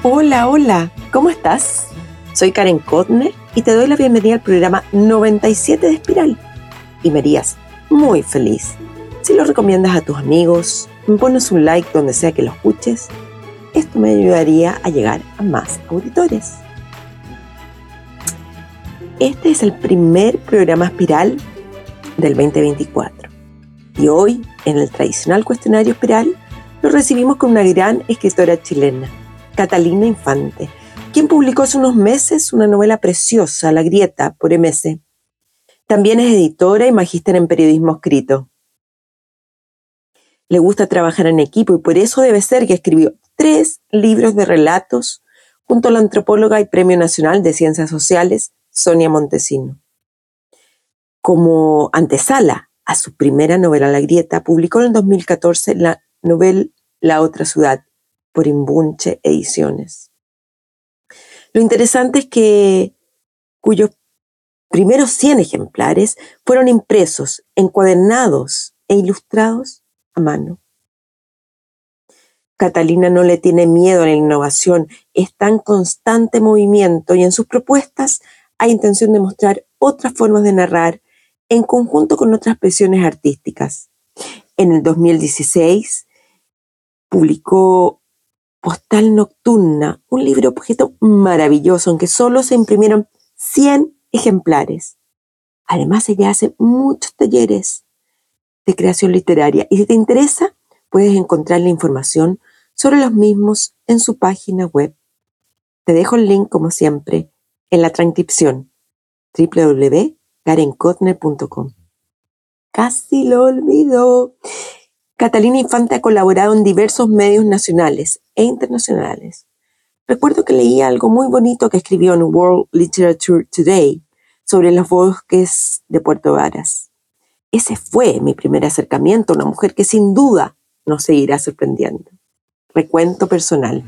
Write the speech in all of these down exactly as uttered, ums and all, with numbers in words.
Hola, hola, ¿cómo estás? Soy Karen Kotner y te doy la bienvenida al programa noventa y siete de Espiral. Y me harías muy feliz si lo recomiendas a tus amigos, me pones un like donde sea que lo escuches. Esto me ayudaría a llegar a más auditores. Este es el primer programa Espiral del veinte veinticuatro. Y hoy, en el tradicional cuestionario Espiral, lo recibimos con una gran escritora chilena, Catalina Infante, quien publicó hace unos meses una novela preciosa, La Grieta, por eme ese. También es editora y magíster en periodismo escrito. Le gusta trabajar en equipo y por eso debe ser que escribió tres libros de relatos junto a la antropóloga y Premio Nacional de Ciencias Sociales, Sonia Montesino. Como antesala a su primera novela La Grieta, publicó en el dos mil catorce la novela La Otra Ciudad, por Imbunche Ediciones. Lo interesante es que cuyos primeros cien ejemplares fueron impresos, encuadernados e ilustrados a mano. Catalina no le tiene miedo a la innovación, está en constante movimiento y en sus propuestas hay intención de mostrar otras formas de narrar en conjunto con otras expresiones artísticas. En el dos mil dieciséis publicó Postal Nocturna, un libro objeto maravilloso, aunque solo se imprimieron cien ejemplares. Además, ella hace muchos talleres de creación literaria y si te interesa, puedes encontrar la información sobre los mismos en su página web. Te dejo el link, como siempre, en la transcripción, doble u doble u doble u punto karen kotner punto com. Casi lo olvidó. Catalina Infante ha colaborado en diversos medios nacionales e internacionales. Recuerdo que leí algo muy bonito que escribió en World Literature Today sobre los bosques de Puerto Varas. Ese fue mi primer acercamiento a una mujer que sin duda nos seguirá sorprendiendo. Recuento personal.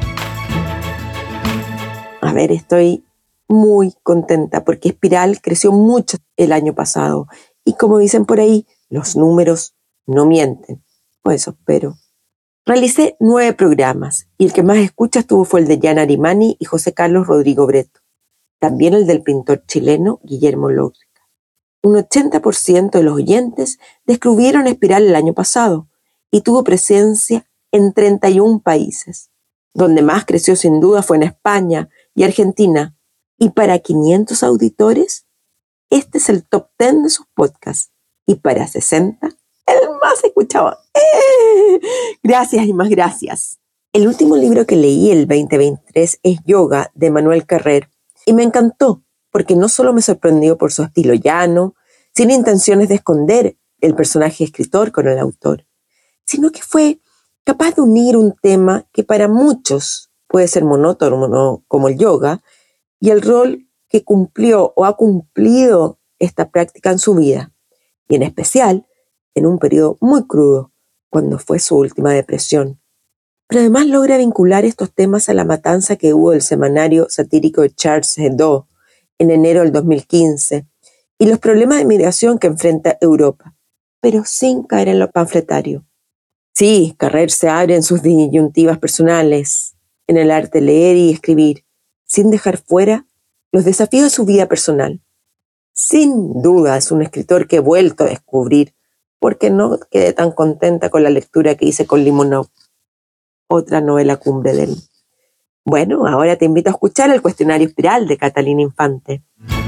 A ver, estoy muy contenta porque Espiral creció mucho el año pasado y como dicen por ahí, los números no mienten, o eso espero. Realicé nueve programas y el que más escuchas tuvo fue el de Jan Arimani y José Carlos Rodrigo Breto. También el del pintor chileno Guillermo Lócrica. Un ochenta por ciento de los oyentes descubrieron Espiral el año pasado y tuvo presencia en treinta y un países. Donde más creció sin duda fue en España y Argentina. Y para quinientos auditores, este es el top diez de sus podcasts. Y para sesenta, el más escuchado. ¡Eh! Gracias y más gracias. El último libro que leí el veinte veintitrés es Yoga, de Manuel Carrer, y me encantó, porque no solo me sorprendió por su estilo llano, sin intenciones de esconder el personaje escritor con el autor, sino que fue capaz de unir un tema que para muchos puede ser monótono, como el yoga, y el rol que cumplió o ha cumplido esta práctica en su vida, y en especial en un periodo muy crudo, cuando fue su última depresión. Pero además logra vincular estos temas a la matanza que hubo del semanario satírico de Charles Hebdo en enero del dos mil quince y los problemas de migración que enfrenta Europa, pero sin caer en lo panfletario. Sí, Carrer se abre en sus disyuntivas personales, en el arte de leer y escribir, sin dejar fuera los desafíos de su vida personal. Sin duda es un escritor que he vuelto a descubrir, porque no quedé tan contenta con la lectura que hice con Limonov, otra novela cumbre de él. Bueno, ahora te invito a escuchar el cuestionario Espiral de Catalina Infante.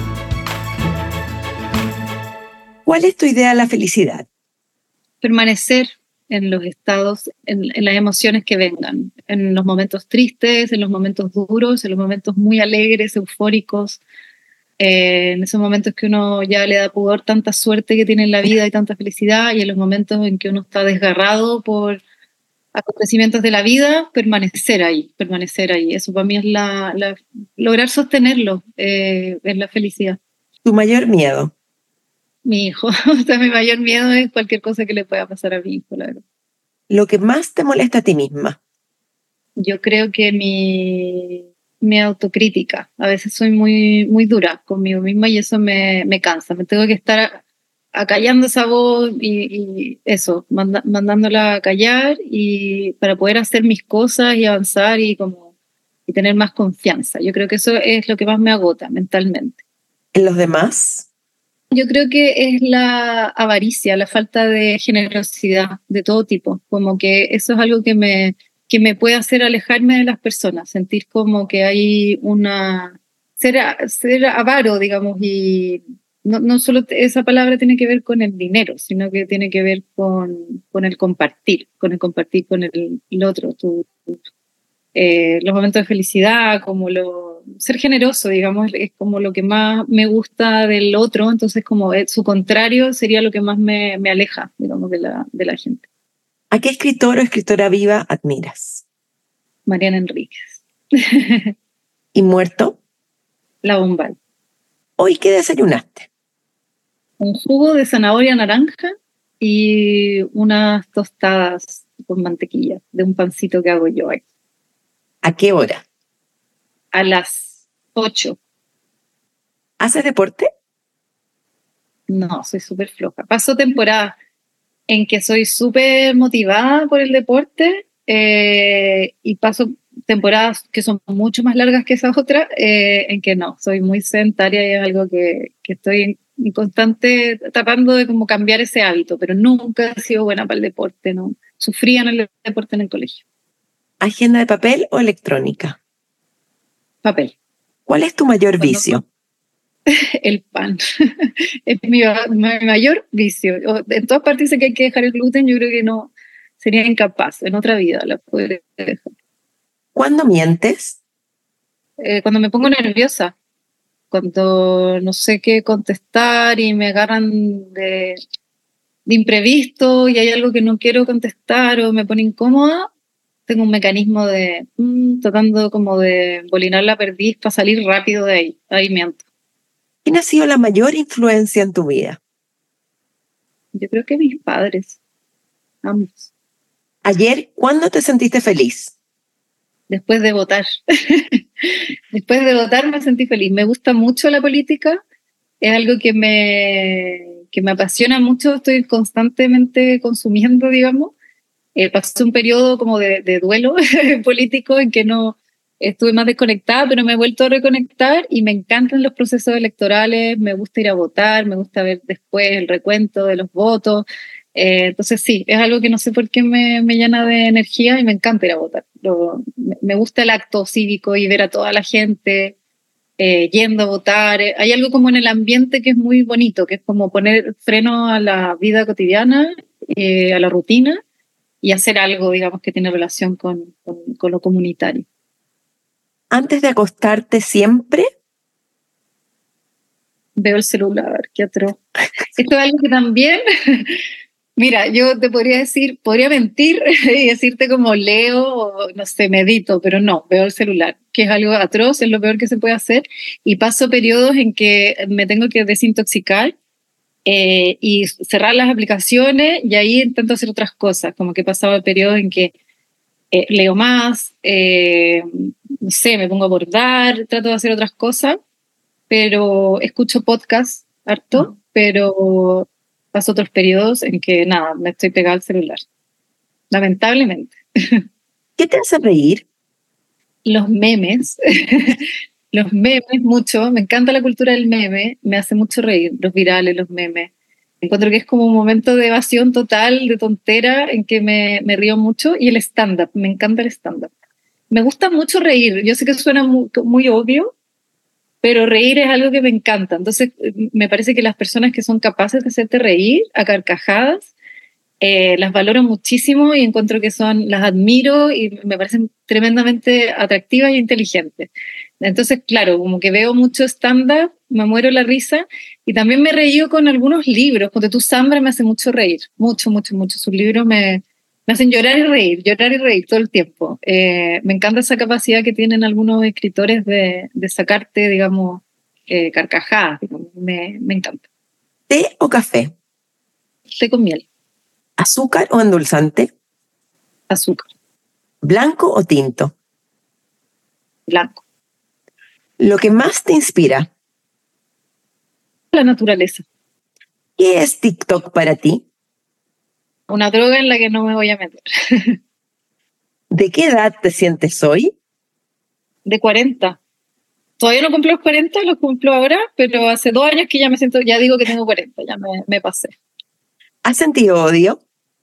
¿Cuál es tu idea de la felicidad? Permanecer en los estados, en, en las emociones que vengan, en los momentos tristes, en los momentos duros, en los momentos muy alegres, eufóricos, eh, en esos momentos que uno ya le da pudor tanta suerte que tiene en la vida y tanta felicidad, y en los momentos en que uno está desgarrado por acontecimientos de la vida, permanecer ahí, permanecer ahí. Eso para mí es la, la lograr sostenerlo, eh, es la felicidad. ¿Tu mayor miedo? Mi hijo, o sea, mi mayor miedo es cualquier cosa que le pueda pasar a mi hijo, la verdad. ¿Lo que más te molesta a ti misma? Yo creo que mi, mi autocrítica. A veces soy muy, muy dura conmigo misma y eso me, me cansa. Me tengo que estar acallando esa voz y, y eso, manda, mandándola a callar y para poder hacer mis cosas y avanzar y como y tener más confianza. Yo creo que eso es lo que más me agota mentalmente. ¿En los demás? Yo creo que es la avaricia, la falta de generosidad de todo tipo, como que eso es algo que me, que me puede hacer alejarme de las personas, sentir como que hay una... ser, ser avaro, digamos, y no, no solo esa palabra tiene que ver con el dinero, sino que tiene que ver con, con el compartir, con el compartir con el, el otro, tu, tu, eh, los momentos de felicidad, como lo, ser generoso, digamos, es como lo que más me gusta del otro, entonces como su contrario sería lo que más me, me aleja, digamos, de la, de la gente. ¿A qué escritor o escritora viva admiras? Mariana Enríquez. ¿Y muerto? La Bombay. ¿Hoy qué desayunaste? Un jugo de zanahoria naranja y unas tostadas con mantequilla de un pancito que hago yo ahí. ¿A qué hora? A las ocho. ¿Haces deporte? No, soy súper floja. Paso temporada en que soy súper motivada por el deporte eh, y paso temporadas que son mucho más largas que esas otras, eh, en que no, soy muy sedentaria y es algo que, que estoy en, en constante tratando de como cambiar ese hábito, pero nunca he sido buena para el deporte, ¿no? Sufría en el deporte en el colegio. ¿Agenda de papel o electrónica? Papel. ¿Cuál es tu mayor Cuando, vicio? El pan. Es mi, mi mayor vicio. En todas partes dice que hay que dejar el gluten, yo creo que no, sería incapaz, en otra vida la podría dejar. ¿Cuándo mientes? Eh, cuando me pongo nerviosa, cuando no sé qué contestar y me agarran de, de imprevisto y hay algo que no quiero contestar o me pone incómoda, tengo un mecanismo de mmm, tratando como de bolinar la perdiz para salir rápido de ahí, ahí miento. ¿Quién ha sido la mayor influencia en tu vida? Yo creo que mis padres, ambos. Ayer, ¿cuándo te sentiste feliz? Después de votar. Después de votar me sentí feliz. Me gusta mucho la política, es algo que me, que me apasiona mucho, estoy constantemente consumiendo, digamos. Eh, pasé un periodo como de, de duelo político en que no estuve más desconectada, pero me he vuelto a reconectar y me encantan los procesos electorales, me gusta ir a votar, me gusta ver después el recuento de los votos. Eh, entonces sí, es algo que no sé por qué me, me llena de energía y me encanta ir a votar. Lo, me, me gusta el acto cívico y ver a toda la gente eh, yendo a votar. Eh, hay algo como en el ambiente que es muy bonito, que es como poner freno a la vida cotidiana, eh, a la rutina, y hacer algo, digamos, que tiene relación con, con, con lo comunitario. ¿Antes de acostarte siempre? Veo el celular, qué atroz. Esto es algo que también, mira, yo te podría decir, podría mentir y decirte como leo o no sé, medito, pero no, veo el celular, que es algo atroz, es lo peor que se puede hacer, y paso periodos en que me tengo que desintoxicar eh, y cerrar las aplicaciones y ahí intento hacer otras cosas, como que he pasado periodos en que eh, leo más, eh, no sé, me pongo a bordar, trato de hacer otras cosas, pero escucho podcasts harto, pero paso otros periodos en que nada, me estoy pegada al celular, lamentablemente. ¿Qué te hace reír? Los memes, los memes mucho, me encanta la cultura del meme, me hace mucho reír, los virales, los memes. Encuentro que es como un momento de evasión total, de tontera, en que me, me río mucho, y el stand-up, me encanta el stand-up. Me gusta mucho reír, yo sé que suena muy, muy obvio, pero reír es algo que me encanta. Entonces, me parece que las personas que son capaces de hacerte reír a carcajadas, eh, las valoro muchísimo y encuentro que son, las admiro y me parecen tremendamente atractivas e inteligentes. Entonces, claro, como que veo mucho stand-up, me muero la risa y también me he reído con algunos libros. Porque tú, Sambra, me hace mucho reír, mucho, mucho, mucho. Sus libros me, me hacen llorar y reír, llorar y reír todo el tiempo. Eh, me encanta esa capacidad que tienen algunos escritores de, de sacarte, digamos, eh, carcajadas. Digamos. Me, me encanta. ¿Té o café? Té con miel. ¿Azúcar o endulzante? Azúcar. ¿Blanco o tinto? Blanco. ¿Lo que más te inspira? La naturaleza. ¿Qué es TikTok para ti? Una droga en la que no me voy a meter. ¿De qué edad te sientes hoy? De cuarenta. Todavía no cumplo los cuarenta, los cumplo ahora, pero hace dos años que ya me siento, ya digo que tengo cuarenta, ya me, me pasé. ¿Has sentido odio?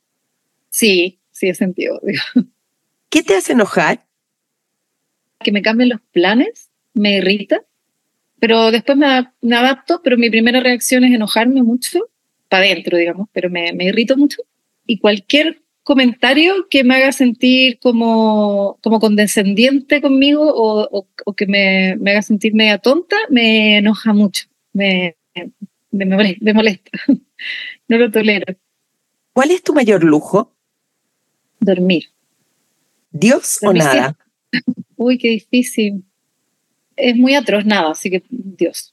Sí, sí he sentido odio. ¿Qué te hace enojar? Que me cambien los planes, me irrita, pero después me, me adapto, pero mi primera reacción es enojarme mucho, para adentro, digamos, pero me, me irrito mucho. Y cualquier comentario que me haga sentir como, como condescendiente conmigo o, o, o que me, me haga sentir media tonta, me enoja mucho, me, me, me molesta, me molesta. No lo tolero. ¿Cuál es tu mayor lujo? Dormir. ¿Dios Dormir o nada? Siempre. Uy, qué difícil. Es muy atroz nada, así que Dios.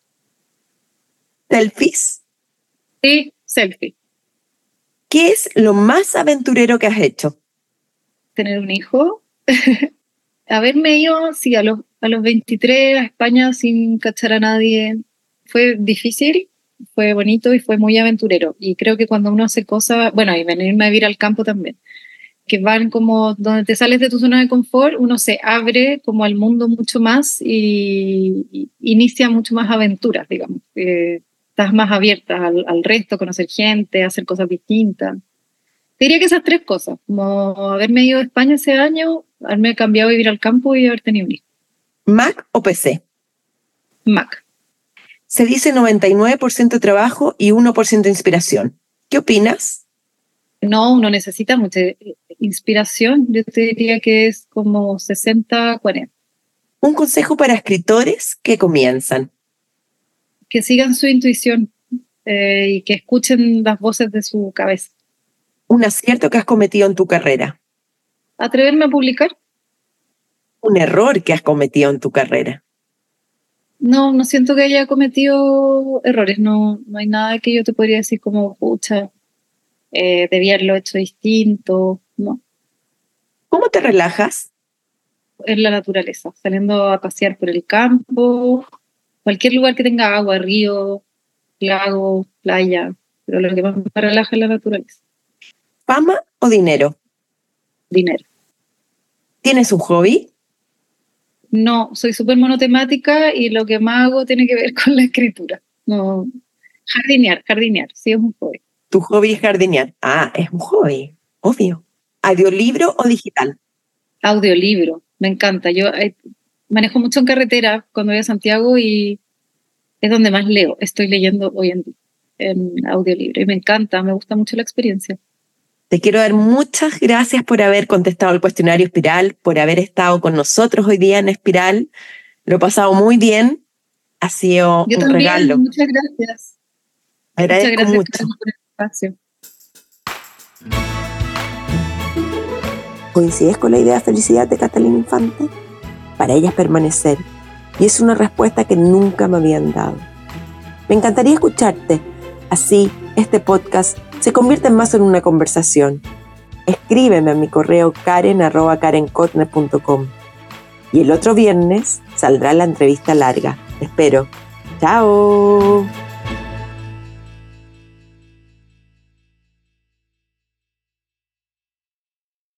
¿Selfies? Sí, selfie. ¿Qué es lo más aventurero que has hecho? Tener un hijo. Haberme ido, sí, a los, a los veintitrés a España sin cachar a nadie. Fue difícil, fue bonito y fue muy aventurero. Y creo que cuando uno hace cosas, bueno, y venirme a vivir al campo también, que van como donde te sales de tu zona de confort, uno se abre como al mundo mucho más y, y inicia mucho más aventuras, digamos. Eh, estás más abierta al, al resto, conocer gente, hacer cosas distintas. Te diría que esas tres cosas, como haberme ido a España ese año, haberme cambiado a vivir al campo y haber tenido un hijo. ¿Mac o P C? Mac. Se dice noventa y nueve por ciento trabajo y uno por ciento inspiración. ¿Qué opinas? No, uno necesita mucha inspiración. Yo te diría que es como sesenta cuarenta. Un consejo para escritores que comienzan. Que sigan su intuición eh, y que escuchen las voces de su cabeza. Un acierto que has cometido en tu carrera. Atreverme a publicar. Un error que has cometido en tu carrera. No, no siento que haya cometido errores. No, no hay nada que yo te podría decir como, pucha, eh, debía haberlo hecho distinto. No. ¿Cómo te relajas? En la naturaleza, saliendo a pasear por el campo, cualquier lugar que tenga agua, río, lago, playa, pero lo que más me relaja es la naturaleza. ¿Fama o dinero? Dinero. ¿Tienes un hobby? No, soy súper monotemática y lo que más hago tiene que ver con la escritura. No, jardinear, jardinear, sí es un hobby. Tu hobby es jardinear. Ah, es un hobby, obvio. ¿Audiolibro o digital? Audiolibro, me encanta. Yo eh, manejo mucho en carretera cuando voy a Santiago y es donde más leo. Estoy leyendo hoy en día en audiolibro y me encanta, me gusta mucho la experiencia. Te quiero dar muchas gracias por haber contestado el cuestionario Espiral, por haber estado con nosotros hoy día en Espiral. Lo he pasado muy bien. Ha sido Yo un también, regalo. muchas gracias. Agradezco muchas gracias mucho. por el espacio. ¿Coincides con la idea de felicidad de Catalina Infante? Para ella es permanecer, y es una respuesta que nunca me habían dado. Me encantaría escucharte, así este podcast se convierte más en una conversación. Escríbeme a mi correo karen arroba karen kotner punto com y el otro viernes saldrá la entrevista larga. Te espero. ¡Chao!